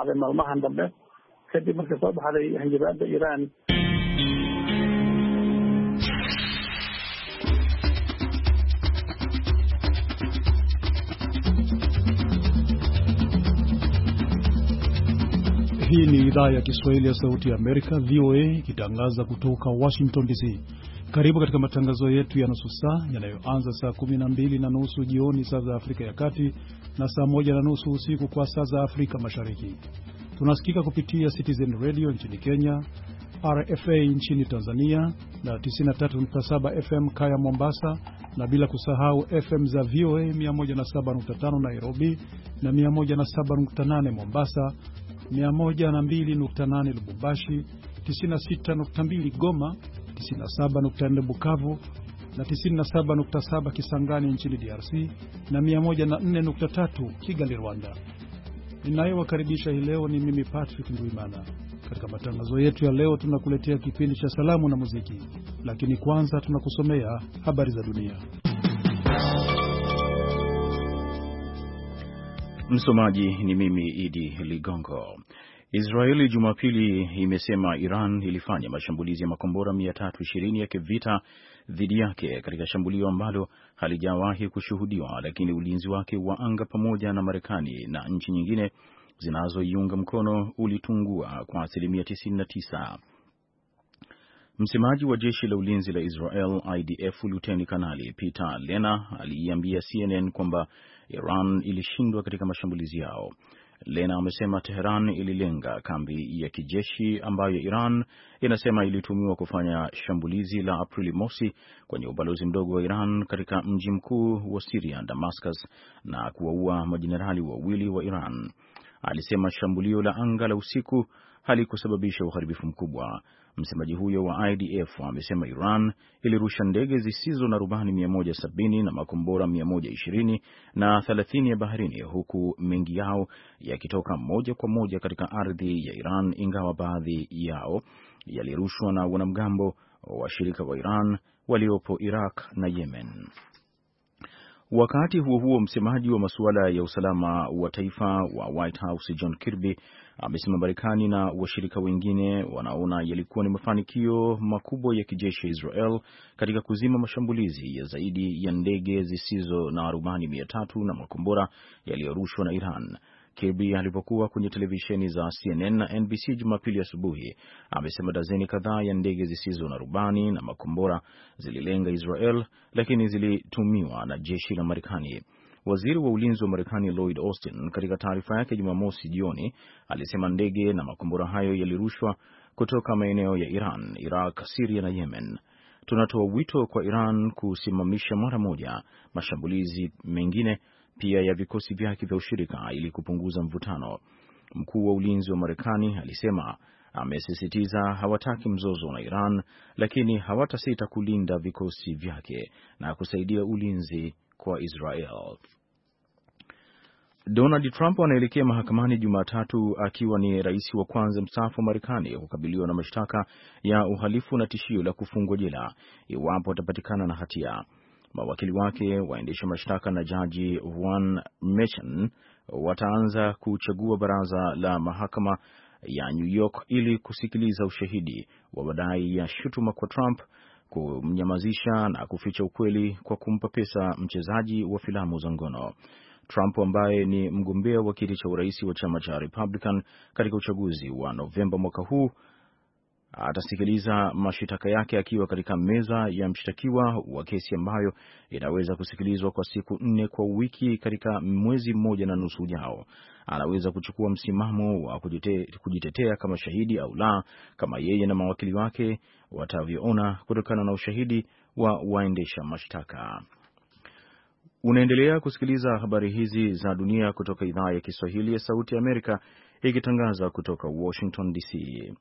dhacday maalmahan dambe kadib markii soo baxday hanjabaadda Iran. Hii ni idhaa ya Kiswahili ya Sauti ya Amerika, VOA, ikitangaza kutoka Washington DC. Karibu katika matangazo yetu ya nusu saa yanayoanza saa 12:30 jioni saa za Afrika ya Kati na saa 1:30 usiku kwa saa za Afrika Mashariki. Tunasikika kupitia Citizen Radio nchini Kenya, RFA nchini Tanzania na 93.7 FM Kaya Mombasa, na bila kusahau FM za VOA 107.5 Nairobi na 107.8 Mombasa, 102.8 Lubumbashi, 96.2 Goma, 97.4 Bukavu na 97.7 Kisangani nchini DRC na 104.3 Kigali, Rwanda. Ninayewakaribisha hii leo ni mimi Patrick Ndwimana. Katika matangazo yetu ya leo tunakuletea kipindi cha salamu na muziki, lakini kwanza tunakusomea habari za dunia. Msomaji ni mimi Idi Ligongo. Israeli Jumapili imesema Iran ilifanya mashambulizi ya makombora 320 ya kivita dhidi yake katika shambulio ambalo halijawahi kushuhudiwa, lakini ulinzi wake wa anga pamoja na Marekani na nchi nyingine zinazoiunga mkono ulitungua kwa 99%. Msemaji wa jeshi la ulinzi la Israel IDF Luteni Kanali Peter Lena aliiambia CNN kwamba Iran ilishindwa katika mashambulizi yao. Lena amesema Tehran ililenga kambi ya kijeshi ambayo Iran inasema ilitumiwa kufanya shambulizi la Aprili mosi kwenye ubalozi mdogo wa Iran katika mji mkuu wa Syria, Damascus, na kuwaua majenerali wawili wa Iran. Alisema shambulio la anga la usiku halikusababisha uharibifu mkubwa. Msemaji huyo wa IDF amesema Iran ilirusha ndege zisizo na rubani 170 na makombora 120 na 30 ya baharini, huku mengi yao yakitoka moja kwa moja katika ardhi ya Iran, ingawa baadhi yao yalirushwa na wanamgambo washirika wa Iran waliopo Iraq na Yemen. Wakati huo huo, msemaji wa masuala ya usalama wa taifa wa White House John Kirby amesema Marekani na washirika wengine wanaona yalikuwa ni mafanikio makubwa ya kijeshi ya Israel katika kuzima mashambulizi ya zaidi ya ndege zisizo na rubani 300 na makombora yaliyorushwa na Iran. Kirby alipokuwa kwenye televisheni za CNN na NBC Jumapili asubuhi amesema dazeni kadhaa ya ndege zisizo na rubani na makombora zililenga Israel, lakini zilitumiwa na jeshi la Marekani. Waziri wa ulinzi wa Marekani Lloyd Austin katika taarifa yake Jumamosi jioni alisema ndege na makombora hayo yalirushwa kutoka maeneo ya Iran, Iraq, Syria na Yemen. Tunatoa wito kwa Iran kusimamisha mara moja mashambulizi mengine pia ya vikosi vyake vya ushirika ili kupunguza mvutano. Mkuu wa ulinzi wa Marekani alisema amesisitiza hawataki mzozo na Iran, lakini hawatasita kulinda vikosi vyake na kusaidia ulinzi kwa Israel. Donald Trump anaelekea mahakamani Jumatatu akiwa ni rais wa kwanza mstaafu wa Marekani kukabiliwa na mashtaka ya uhalifu na tishio la kufungwa jela iwapo atapatikana na hatia. Mawakili wake, waendesha mashtaka na jaji Juan Merchan wataanza kuchagua baraza la mahakama ya New York ili kusikiliza ushahidi wa madai ya shutuma kwa Trump kumnyamazisha na kuficha ukweli kwa kumpa pesa mchezaji wa filamu za ngono. Trump ambaye ni mgombea wa kiti cha urais wa chama cha Republican katika uchaguzi wa Novemba mwaka huu atasikiliza mashitaka yake akiwa katika meza ya mshtakiwa wa kesi ambayo inaweza kusikilizwa kwa siku 4 kwa wiki katika mwezi 1.5 ujao. Anaweza kuchukua msimamo wa kujitetea kama shahidi au la, kama yeye na mawakili wake watavyoona kutokana na ushahidi wa waendesha mashtaka. Unaendelea kusikiliza habari hizi za dunia kutoka idhaa ya Kiswahili ya Sauti ya Amerika ikitangaza kutoka Washington DC.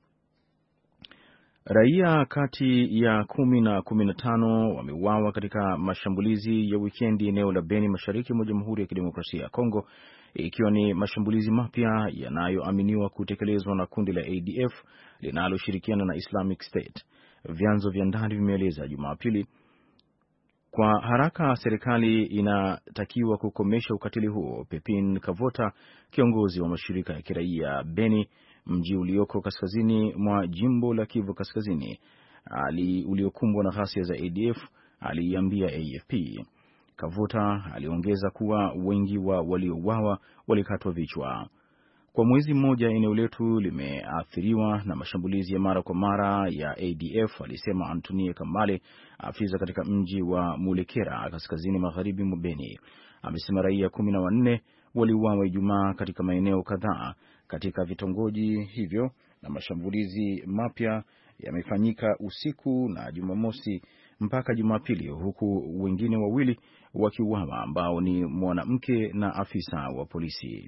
Raia kati ya 10 na 15 wameuawa katika mashambulizi ya wikendi eneo la Beni mashariki mwa Jamhuri ya Kidemokrasia ya Kongo, ikiwa ni mashambulizi mapya yanayoaminiwa kutekelezwa na kundi la ADF linaloshirikiana na Islamic State. Vyanzo vya ndani vimeeleza Jumapili Kwa haraka serikali inatakiwa kukomesha ukatili huo. Pepin Kavota, kiongozi wa mashirika ya kiraia Beni, mji ulioko kaskazini mwa jimbo la Kivu Kaskazini uliokumbwa na ghasia za ADF, aliambia AFP. Kavota aliongeza kuwa wengi wa waliouawa walikatwa vichwa. Kwa mwezi mmoja eneo letu limeathiriwa na mashambulizi ya mara kwa mara ya ADF, alisema Antonie Kamale, afisa katika mji wa Mulekera kaskazini magharibi mwa Beni. Amesema raia 14 waliuawa Ijumaa katika maeneo kadhaa katika vitongoji hivyo, na mashambulizi mapya yamefanyika usiku na Jumamosi mpaka Jumapili, huku wengine wawili wakiuawa ambao ni mwanamke na afisa wa polisi.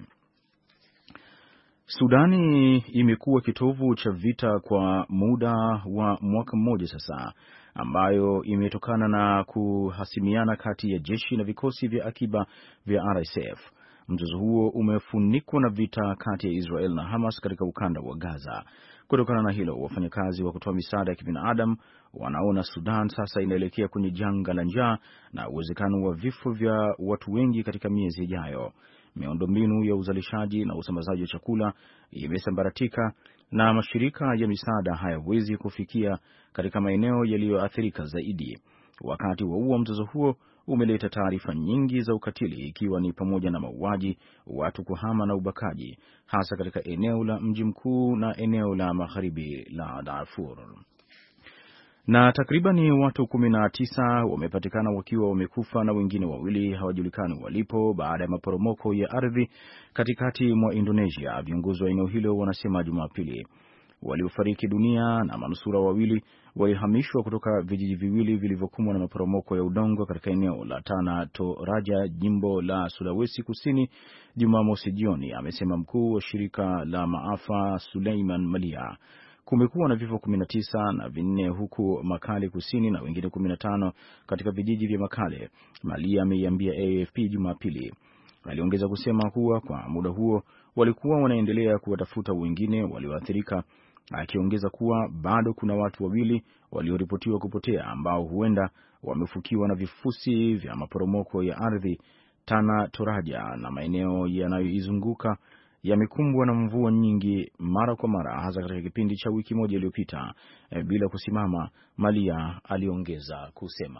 Sudani imekuwa kitovu cha vita kwa muda wa mwaka mmoja sasa, ambayo imetokana na kuhasimiana kati ya jeshi na vikosi vya akiba vya RSF. Mzozo huo umefunikwa na vita kati ya Israel na Hamas katika ukanda wa Gaza. Kutokana na hilo, wafanyakazi wa kutoa misaada ya kibinadamu wanaona Sudan sasa inaelekea kwenye janga la njaa na uwezekano wa vifo vya watu wengi katika miezi ijayo. Miundombinu ya uzalishaji na usambazaji wa chakula imesambaratika na mashirika ya misaada hayawezi kufikia katika maeneo yaliyoathirika zaidi. Wakati wa mzozo huo umeleta taarifa nyingi za ukatili, ikiwa ni pamoja na mauaji, watu kuhama na ubakaji, hasa katika eneo la mji mkuu na eneo la magharibi la Darfur. Na takribani watu 19 wamepatikana wakiwa wamekufa na wengine wawili hawajulikani walipo baada ya maporomoko ya ardhi katikati mwa Indonesia, viongozi wa eneo hilo wanasema Jumapili. Waliofariki dunia na manusura wawili walihamishwa kutoka vijiji viwili vilivyokumbwa na maporomoko ya udongo katika eneo la Tanah Toraja, jimbo la Sulawesi Kusini, Jumamosi jioni, amesema mkuu wa shirika la maafa Suleiman Malia. Kumekuwa na vifo 19 na 4 huku Makale Kusini na wengine 15 katika vijiji vya Makale, Malia ameiambia AFP Jumapili. Aliongeza kusema kuwa kwa muda huo walikuwa wanaendelea kuwatafuta wengine walioathirika, akiongeza kuwa bado kuna watu wawili walioripotiwa kupotea ambao huenda wamefukiwa na vifusi vya maporomoko ya ardhi. Tanah Toraja na maeneo yanayoizunguka yamekumbwa na mvua nyingi mara kwa mara, hasa katika kipindi cha wiki moja iliyopita bila kusimama, Malia aliongeza kusema.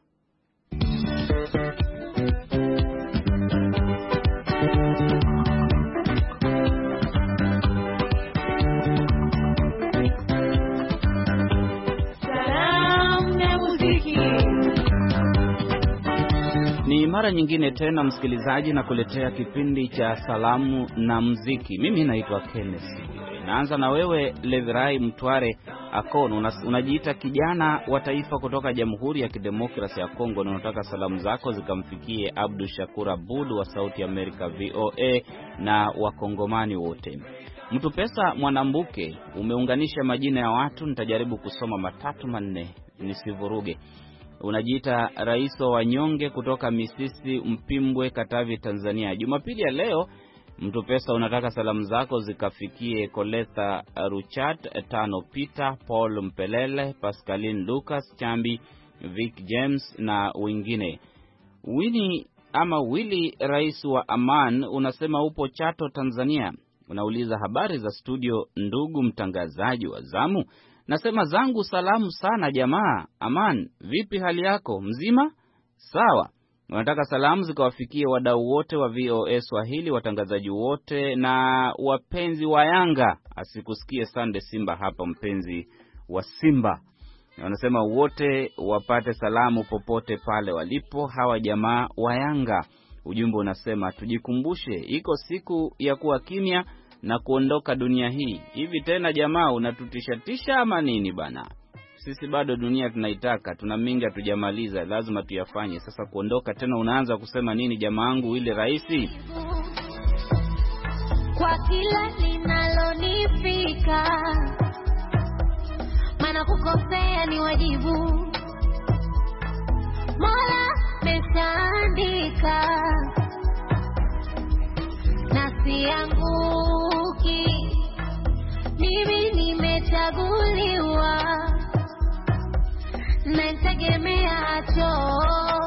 Ni mara nyingine tena msikilizaji na kuletea kipindi cha salamu na muziki. Mimi naitwa Kenneth. Naanza na wewe Levirai Mtware Akon, unajiita kijana wa taifa kutoka Jamhuri ya Kidemokrasia ya Kongo, na unataka salamu zako zikamfikie Abdul Shakur Abud wa Sauti ya Amerika VOA na wakongomani wote. Mtu Pesa Mwanambuke, umeunganisha majina ya watu, nitajaribu kusoma 3-4 nisivuruge. Unajiita rais wa wanyonge kutoka Misisi Mpimbwe, Katavi, Tanzania. Jumapili ya leo Mtu Pesa unataka salamu zako zikafikie Koletha Ruchat, Tano Peter, Paul Mpelele, Pascaline Lucas Chambi, Vic James na wengine. Willy rais wa Aman, unasema upo Chato, Tanzania. Unauliza habari za studio ndugu mtangazaji wa zamu. Nasema zangu salamu sana jamaa. Aman, vipi hali yako? Mzima? Sawa. Unataka salamu zikawafikie wadau wote wa VOA Swahili, watangazaji wote na wapenzi wa Yanga. Asikusikie Sande Simba hapa, mpenzi wa Simba. Wanasema wote wapate salamu popote pale walipo hawa jamaa wa Yanga. Ujumbe unasema tujikumbushe iko siku ya kuwa kimya na kuondoka dunia hii. Hivi tena jamaa unatutishatisha ama nini bana? Sisi bado dunia tunaitaka, tuna mingi hatujamaliza, lazima tuyafanye. Sasa kuondoka tena unaanza kusema nini jamaangu ile raisi? Kwa kila linalonifika, maana kukosea ni wajibu, Mola meshaandika na sianguki, mimi nimechaguliwa na nitegemea choo.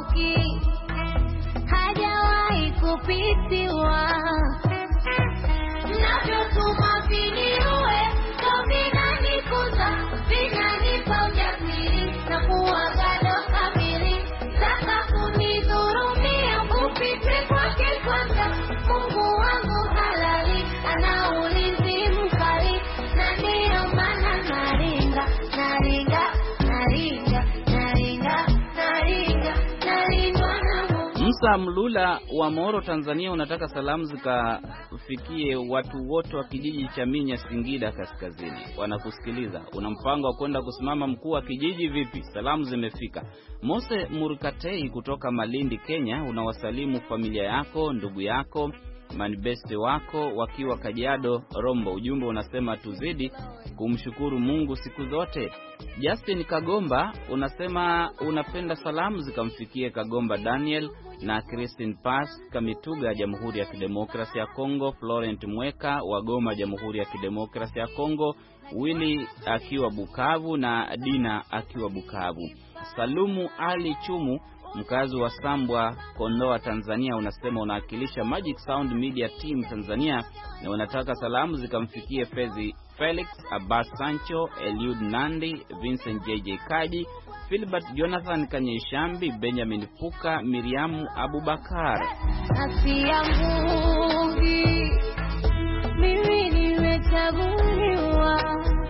Musa Mlula wa Moro, Tanzania, unataka salamu zikafikie watu wote wa kijiji cha Minya, Singida Kaskazini. Wanakusikiliza. Una mpango wa kwenda kusimama mkuu wa kijiji vipi? Salamu zimefika. Mose Murikatei kutoka Malindi, Kenya, unawasalimu familia yako, ndugu yako, manibeste wako wakiwa Kajiado, Rombo. Ujumbe unasema tuzidi kumshukuru Mungu siku zote. Justin Kagomba unasema unapenda salamu zikamfikie Kagomba Daniel na Christine Pass Kamituga, Jamhuri ya Kidemokrasia ya Kongo, Florent Mweka wa Goma, Jamhuri ya Kidemokrasia ya Kongo, Willy akiwa Bukavu na Dina akiwa Bukavu. Salumu Ali Chumu, mkazi wa Sambwa, Kondoa, Tanzania, unasema unawakilisha Magic Sound Media Team Tanzania na unataka salamu zikamfikie Fezi Felix, Abbas Sancho, Eliud Nandi, Vincent JJ Kaji, Philbert Jonathan Kanyeshambi, Benjamin Puka, Miriamu Abubakar. Asia Mungi, mimi nimechaguliwa,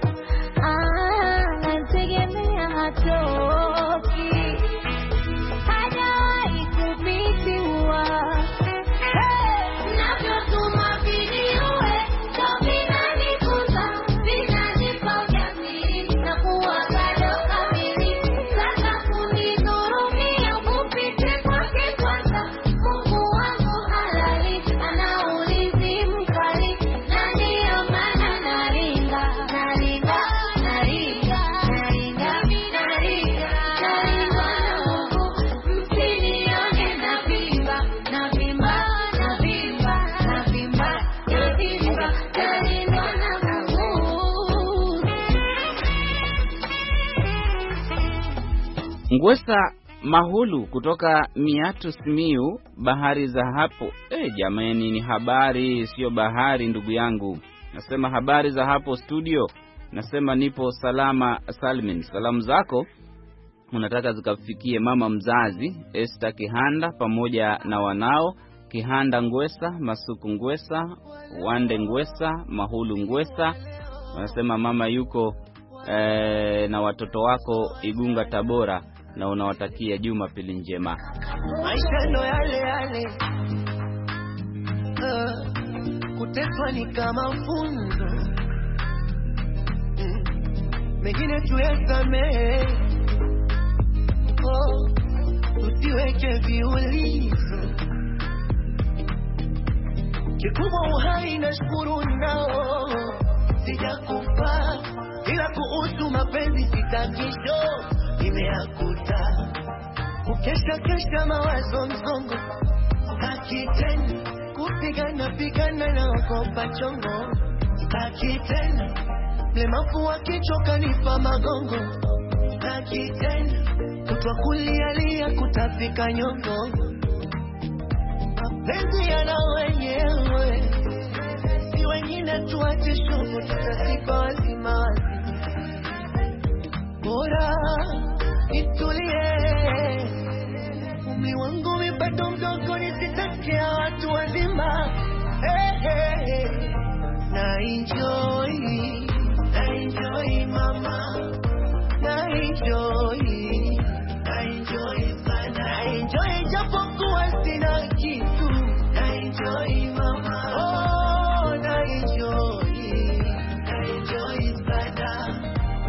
nategemea hatoki, hajawahi kupitiwa. Navyotuma viniue, tobina nikuza, vinanipa ujasiri, na kuwa bado kamili. Sasa kunidhurumia, kupite kwake kwanza. Mungu wangu halali, ana ulinzi mkali, na ndiyo maana naringa, naringa, naringa, naringa, naringa, naringa na Mungu. Msinione navimba, navimba, navimba, navimba, navimba, nalindwa na Mungu. Ngwesa Mahulu kutoka Miatu Simiu, bahari za hapo. Jamani, ni habari sio bahari ndugu yangu. Nasema habari za hapo studio. Nasema nipo salama salmin. Salamu zako unataka zikafikie mama mzazi Esther Kihanda pamoja na wanao Kihanda Ngwesa, Masuku Ngwesa, Wande Ngwesa, Mahulu Ngwesa. Wanasema mama yuko na watoto wako Igunga, Tabora, na unawatakia Jumapili njema. Maisha ndo yale yale, kuteswa ni kama funzo, mengine tuyasamehe, tusiweke viulizo. Kikubwa uhai na shukuru nao, sijakufa ila kuhusu mapenzi sitakisho nimeakuta. Ukesha kesha mawazo mzongo, takitena kupigana pigana na wakopa chongo, takitena mlemafu wakichoka nipa magongo, takitena kutwa kulialia kutafika nyongo. Mapenzi yana wenyewe, si wengine tuache shughuli, tutasipa wazima wazima. Bora nitulie, umri wangu bado mdogo, nisitakia watu wazima. Na enjoy mama, na enjoy sana, na enjoy japokuwa sina kitu, na enjoy mama, na enjoy sana.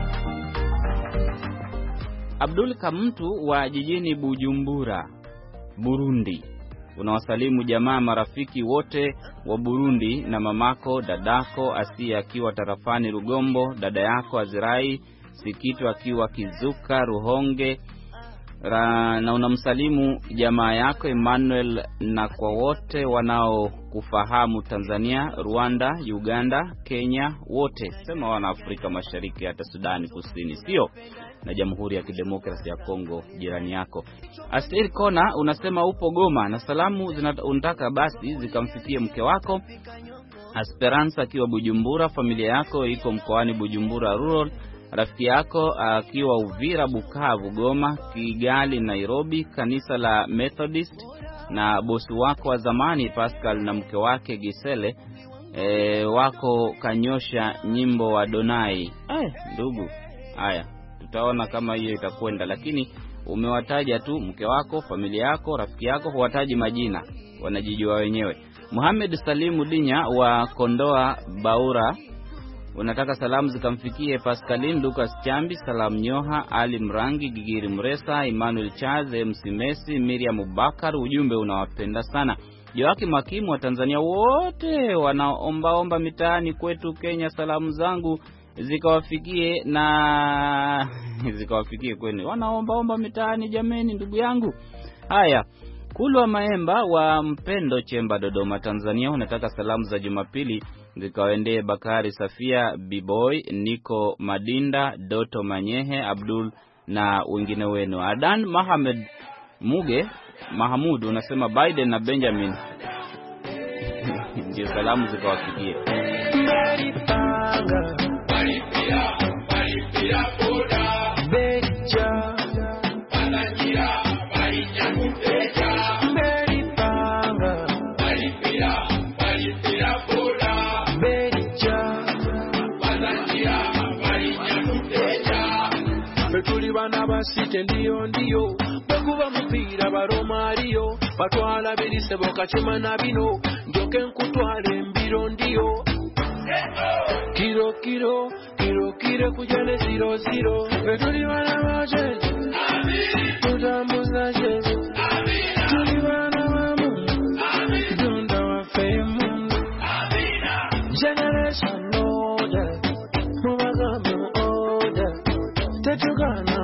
Abdul Kamtu wa jijini Bujumbura, Burundi, unawasalimu jamaa marafiki wote wa Burundi na mamako, dadako Asia akiwa tarafani Rugombo, dada yako Azirai Sikitu akiwa Kizuka Ruhonge, na unamsalimu jamaa yako Emmanuel na kwa wote wanao kufahamu Tanzania, Rwanda, Uganda, Kenya, wote. Sema wana Afrika Mashariki, hata Sudani Kusini, sio? Na Jamhuri ya Kidemokrasia ya Kongo jirani yako. Aster Kona unasema upo Goma na salamu unataka basi zikamfikie mke wako Esperanza akiwa Bujumbura, familia yako iko mkoani Bujumbura Rural, rafiki yako akiwa Uvira, Bukavu, Goma, Kigali, Nairobi, kanisa la Methodist, na bosi wako wa zamani Pascal na mke wake Gisele wako Kanyosha nyimbo wa Donai. Ndugu, haya tutaona kama hiyo itakwenda, lakini umewataja tu mke wako, familia yako, rafiki yako, huwataji majina, wanajijua wenyewe. Muhammad Salimu Dinya wa Kondoa Baura unataka salamu zikamfikie Pascaline Lucas Chambi, Salam Nyoha, Ali Mrangi, Gigiri Mresa, Emmanuel Chaze, Msimesi, Miriam Abubakar. Ujumbe unawapenda sana. Joakim Makimu wa Tanzania, wote wanaomba mitaani kwetu Kenya, salamu zangu zikawafikie na zikawafikie kwenu. Wanaomba mitaani jameni, ndugu yangu. Haya, Kulwa Maemba wa Mpendo Chemba, Dodoma, Tanzania unataka salamu za Jumapili zikawaendee Bakari Safia, Biboy, Niko Madinda, Doto Manyehe, Abdul na wengine wenu. Adan Mohamed Muge Mahamud unasema Biden na Benjamin ndio salamu zikawafikie. Basite ndiyo bekuba mupira baromario batwala birise bokachema na bino njoke nkutwale mbiro ndiyo kiro kujane 00 betuli bana baje tutambuza Yesu tuli bana mamu dunda wa femu generation order mubagambe order tetugana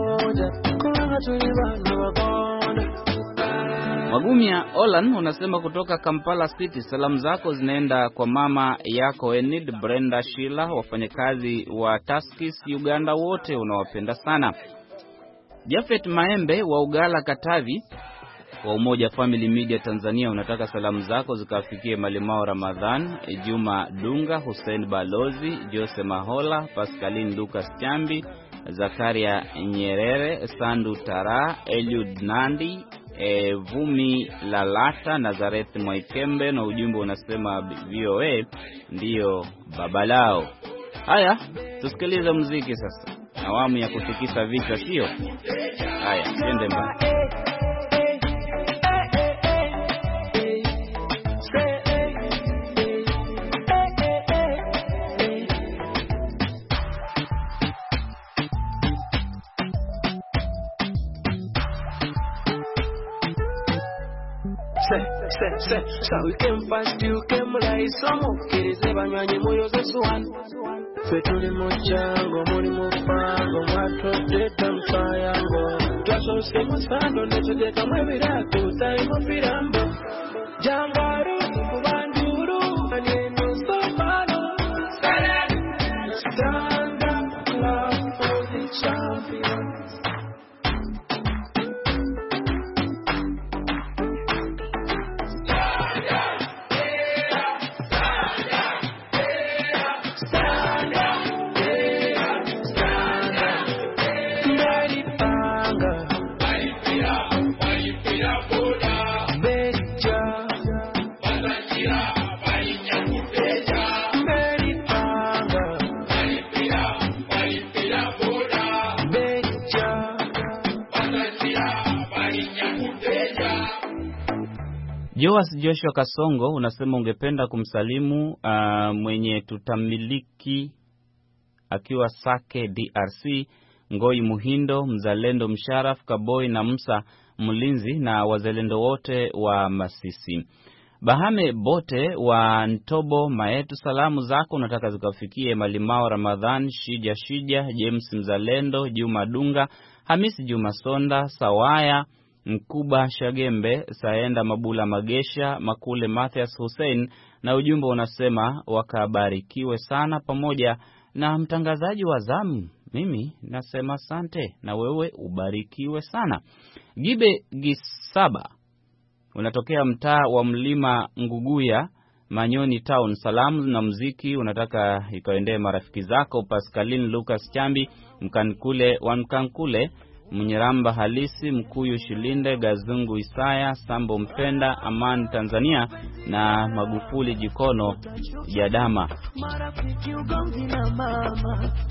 Magumia Olan unasema kutoka Kampala City, salamu zako zinaenda kwa mama yako Enid Brenda Sheila, wafanyakazi wa Taskis Uganda wote unawapenda sana. Jafet Maembe wa Ugala Katavi wa Umoja Family Media Tanzania unataka salamu zako zikafikie Malimao Ramadhan, Juma Dunga, Hussein Balozi, Jose Mahola, Pascaline Lucas Chambi, Zakaria Nyerere, Sandu Tara, Eliud Nandi, Vumi Lalata, Nazareth Mwaikembe, na ujumbe unasema VOA ndio babalao. Haya, tusikilize muziki sasa. Awamu ya kutikisa vichwa sio? Haya, twende mbali. So we came fast, you came like some kirize banywanyi moyo zesuan fetuli muchango muri mupango mwato deta mfayango twaso semu sando netudeka mwebiratu taimo firambo jangaru kubanduru anenu sopano stand up club for the champions. Joas Joshua Kasongo unasema ungependa kumsalimu mwenye tutamiliki akiwa Sake DRC, Ngoi Muhindo, Mzalendo Msharaf, Kaboi na Musa Mlinzi na wazalendo wote wa Masisi. Bahame Bote wa Ntobo Maetu, salamu zako unataka zikafikie Malimao Ramadhan, Shija, James Mzalendo, Juma Dunga, Hamisi Juma Sonda, Sawaya Mkuba Shagembe, Saenda Mabula Magesha, Makule Mathias Hussein, na ujumbe unasema wakabarikiwe sana pamoja na mtangazaji wa zamu. Mimi nasema asante na wewe ubarikiwe sana. Gibe Gisaba unatokea mtaa wa Mlima Nguguya, Manyoni Town, salamu na muziki unataka ikaendee marafiki zako Pascaline Lucas Chambi, Mkankule Mnyeramba Halisi, Mkuyu Shilinde, Gazungu Isaya, Sambo Mpenda, Aman Tanzania na Magufuli Jikono Jadama. Marafiki ugomvi na mama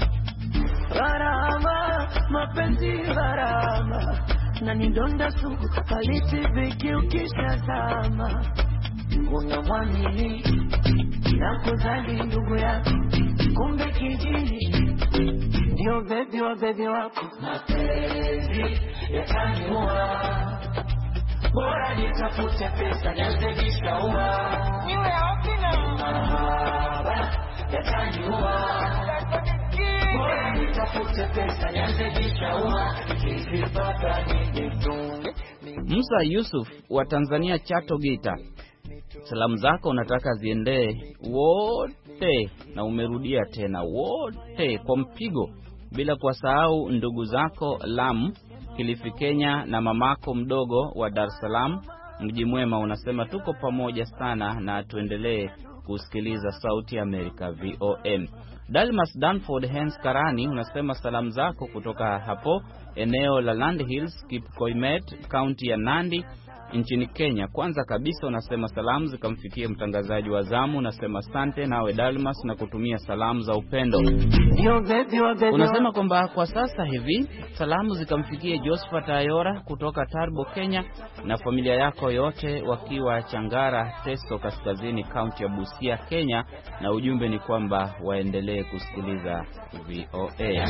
Gharama, mapenzi gharama, na ni donda sugu halitibiki ukishazama. Unamwamini na kuzali ndugu yako, kumbe kijini ndio bebi wa bebi wako. Mapenzi yataniua, bora nitafute pesa nianze kishaua. Niwe opina mahaba yataniua, bora nitafute pesa nianze kishaua. Nikipata nijitunge. Musa Yusuf wa Tanzania, Chato Geita, salamu zako unataka ziendee wote, na umerudia tena wote kwa mpigo, bila kuwasahau ndugu zako Lamu, Kilifi Kenya, na mamako mdogo wa Dar es Salaam, Mji Mwema. Unasema tuko pamoja sana na tuendelee kusikiliza Sauti ya Amerika VOM. Dalmas Danford Hens Karani unasema salamu zako kutoka hapo eneo la Land Hills, Kipkoimet, County ya Nandi, nchini Kenya. Kwanza kabisa unasema salamu zikamfikie mtangazaji wa zamu. Unasema asante nawe Dalmas na kutumia salamu za upendo. Unasema kwamba kwa sasa hivi salamu zikamfikie Josephat Ayora kutoka Tarbo, Kenya, na familia yako yote wakiwa Changara, Teso Kaskazini, County ya Busia, Kenya, na ujumbe ni kwamba waendelee kusikiliza VOA.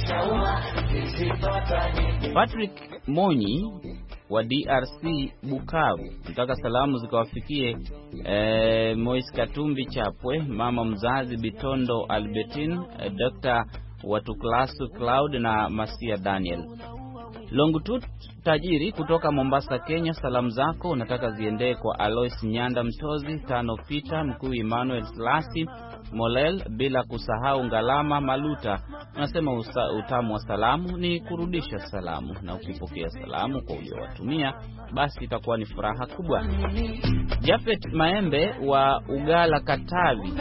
Patrick Monyi wa DRC Bukavu, nataka salamu zikawafikie Moise Katumbi Chapwe, mama mzazi Bitondo Albertine, Dr. Watuklasu Cloud na Masia Daniel. Longtut Tajiri kutoka Mombasa, Kenya, salamu zako unataka ziendee kwa Alois Nyanda Mtozi, Tano Peter, Mkuu Emmanuel Slasi Molel, bila kusahau Ngalama Maluta. Unasema utamu wa salamu ni kurudisha salamu, na ukipokea salamu kwa uliowatumia basi itakuwa ni furaha kubwa. Japet Maembe wa Ugala, Katavi,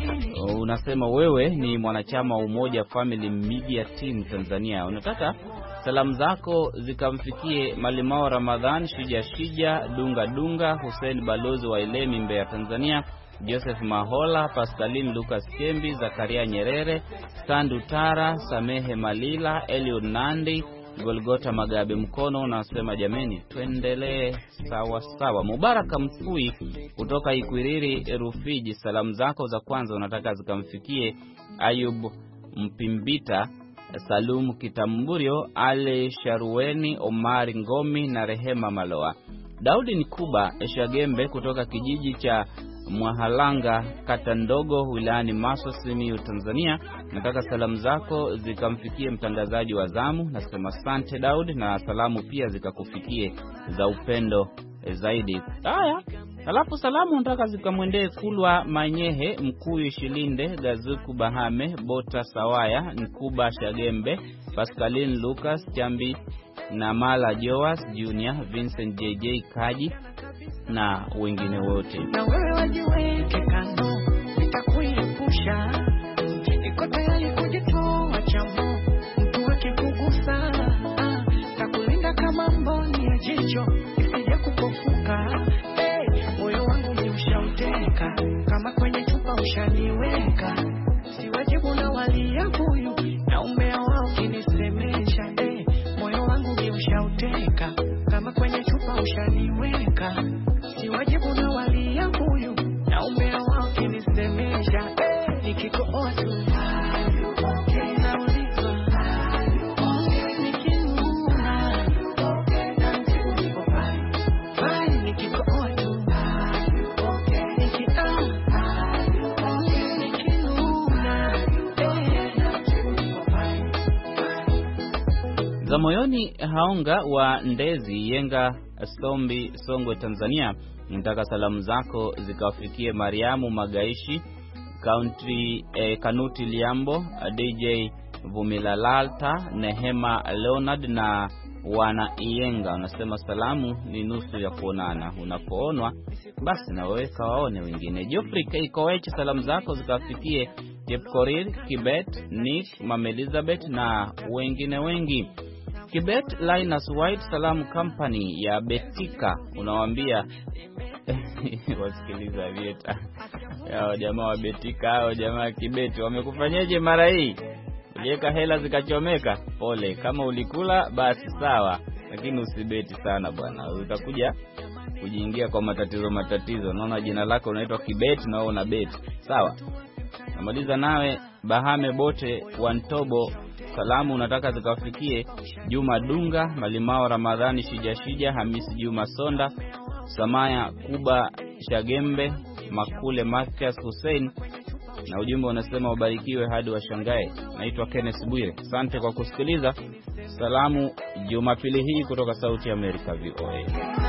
unasema wewe ni mwanachama wa Umoja Family Media Team Tanzania. Unataka salamu zako zikamfikie Malimao Ramadhan, Shija Dunga, Hussein Balozi wa Ilemi, Mbeya, Tanzania, Joseph Mahola, Pascaline Lucas Kembi, Zakaria Nyerere, Sandu Tara, Samehe Malila, Eliud Nandi, Golgota Magabe Mkono. Unasema jameni tuendelee sawa sawa. Mubaraka Mfui kutoka Ikwiriri Rufiji, salamu zako za kwanza unataka zikamfikie Ayub Mpimbita, Salum Kitamburio, Ale Sharueni, Omari Ngomi na Rehema Maloa. Daudi Nkuba Eshagembe kutoka kijiji cha Mwahalanga, kata ndogo, wilayani Maso, Simiyu, Tanzania, nataka salamu zako zikamfikie mtangazaji wa zamu. Nasema asante Daudi, na salamu pia zikakufikie za upendo zaidi. Haya, alafu salamu nataka zikamwendee Kulwa Manyehe, Mkuyu Shilinde, Gazuku Bahame, Bota Sawaya, Nkuba Shagembe, Pascaline Lucas Chambi na Mala Joas Junior, Vincent JJ Kaji na wengine wote. Na wewe wajiweke kando, nitakuepusha, niko tayari kujitoa chamo, mtu akikugusa takulinda kama mboni ya jicho isije kupofuka. Moyo wangu ni ushauteka, kama kwenye chupa ushaniweka, si wajibu na wali ya huyu na umea wao kinisemesha. Moyo wangu ni ushauteka, kama kwenye chupa ushaniweka, si wajibu na wali ya huyu na umea wao kinisemesha. Nikikooa tu za moyoni. Haonga wa Ndezi Yenga, Sombi, Songwe, Tanzania, nataka salamu zako zikawafikie Mariamu Magaishi, Country Kanuti Liambo, DJ Vumilalalta, Nehema Leonard na wana Iyenga. Unasema salamu ni nusu ya kuonana, unapoonwa basi na wewe kawaone wengine. Geoffrey Koech, salamu zako zikawafikie Jepkorir, Kibet, Nick, Mama Elizabeth na wengine wengi. Kibet Linus White Salamu Company ya Betika, unawaambia wasikiliza vieta yao jamaa wa Betika, hao jamaa Kibet wamekufanyaje mara hii? Uliweka hela zikachomeka, pole. Kama ulikula basi sawa, lakini usibeti sana bwana. Utakuja kujiingia kwa matatizo. Naona jina lako unaitwa Kibeti na wewe una beti. Sawa. Namaliza nawe Bahame Bote Wantobo. Salamu unataka zikawafikie Juma Dunga, Malimao Ramadhani Shija, Hamisi Juma Sonda, Samaya Kuba Shagembe, Makule Mathias Hussein, na ujumbe unasema ubarikiwe hadi washangae. Naitwa Kenneth Bwire. Asante kwa kusikiliza Salamu Jumapili hii kutoka Sauti ya Amerika VOA.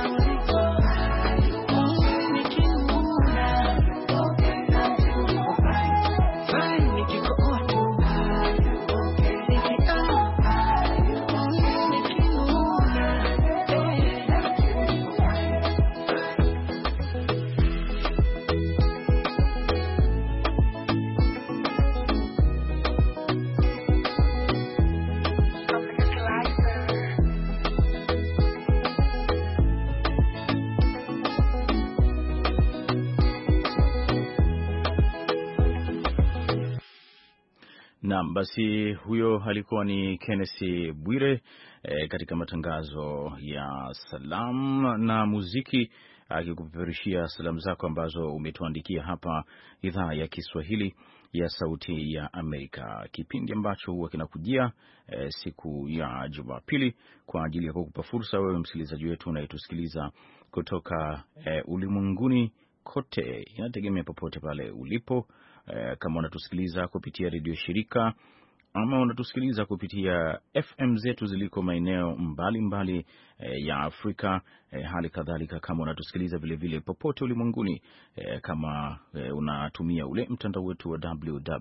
Naam, basi huyo alikuwa ni Kenneth Bwire katika matangazo ya salamu na muziki, akikupeperushia salamu zako ambazo umetuandikia hapa idhaa ya Kiswahili ya Sauti ya Amerika, kipindi ambacho huwa kinakujia siku ya Jumapili kwa ajili ya kukupa fursa wewe msikilizaji wetu unayetusikiliza kutoka ulimwenguni kote. Inategemea popote pale ulipo, kama unatusikiliza kupitia redio shirika ama unatusikiliza kupitia FM zetu ziliko maeneo mbalimbali ya Afrika, hali kadhalika kama unatusikiliza vile vile popote ulimwenguni, kama unatumia ule mtandao wetu wa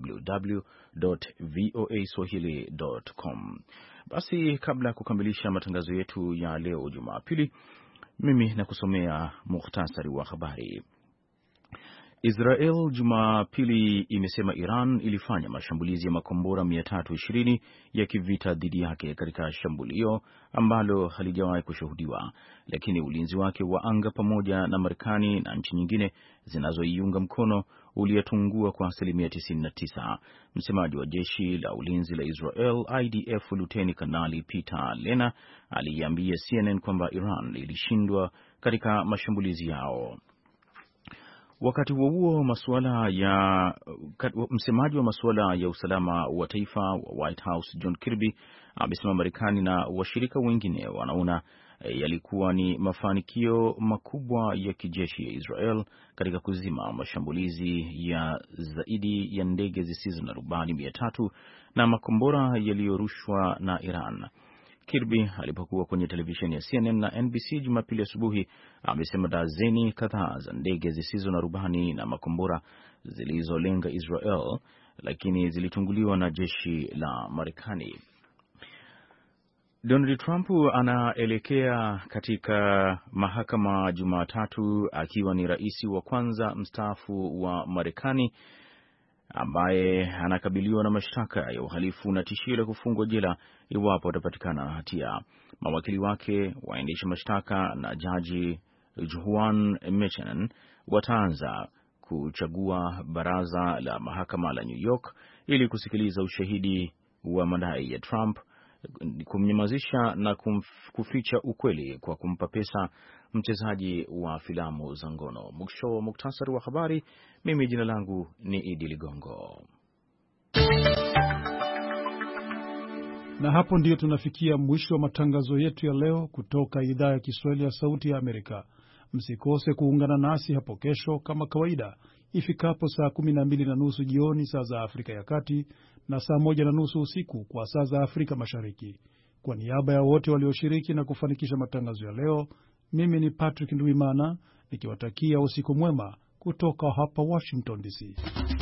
www.voaswahili.com. Basi kabla ya kukamilisha matangazo yetu ya leo Jumapili, mimi nakusomea mukhtasari wa habari. Israel Jumapili imesema Iran ilifanya mashambulizi ya makombora 320 ya kivita dhidi yake katika shambulio ambalo halijawahi kushuhudiwa, lakini ulinzi wake wa anga pamoja na Marekani na nchi nyingine zinazoiunga mkono uliyatungua kwa 99%. Msemaji wa jeshi la ulinzi la Israel IDF Luteni Kanali Peter Lena aliambia CNN kwamba Iran ilishindwa katika mashambulizi yao. Wakati huo msemaji wa masuala ya usalama wa taifa wa White House John Kirby amesema Marekani na washirika wengine wanaona yalikuwa ni mafanikio makubwa ya kijeshi ya Israel katika kuzima mashambulizi ya zaidi ya ndege zisizo na rubani 300 na makombora yaliyorushwa na Iran. Kirby alipokuwa kwenye televisheni ya CNN na NBC Jumapili asubuhi amesema dazeni kadhaa za ndege zisizo na rubani na makombora zilizolenga Israel, lakini zilitunguliwa na jeshi la Marekani. Donald Trump anaelekea katika mahakama Jumatatu akiwa ni rais wa kwanza mstaafu wa Marekani ambaye anakabiliwa na mashtaka ya uhalifu na tishio la kufungwa jela iwapo atapatikana hatia. Mawakili wake, waendesha mashtaka na jaji Juan Mechanan wataanza kuchagua baraza la mahakama la New York ili kusikiliza ushahidi wa madai ya Trump kumnyamazisha na kuficha ukweli kwa kumpa pesa mchezaji wa filamu za ngono. Mwisho muktasari wa habari. Mimi jina langu ni Idi Ligongo. Na hapo ndiyo tunafikia mwisho wa matangazo yetu ya leo kutoka idhaa ya Kiswahili ya Sauti ya Amerika. Msikose kuungana nasi hapo kesho kama kawaida ifikapo saa 12:30 jioni saa za Afrika ya Kati na saa 1:30 usiku kwa saa za Afrika Mashariki. Kwa niaba ya wote walioshiriki na kufanikisha matangazo ya leo, mimi ni Patrick Ndwimana nikiwatakia usiku mwema kutoka hapa Washington DC.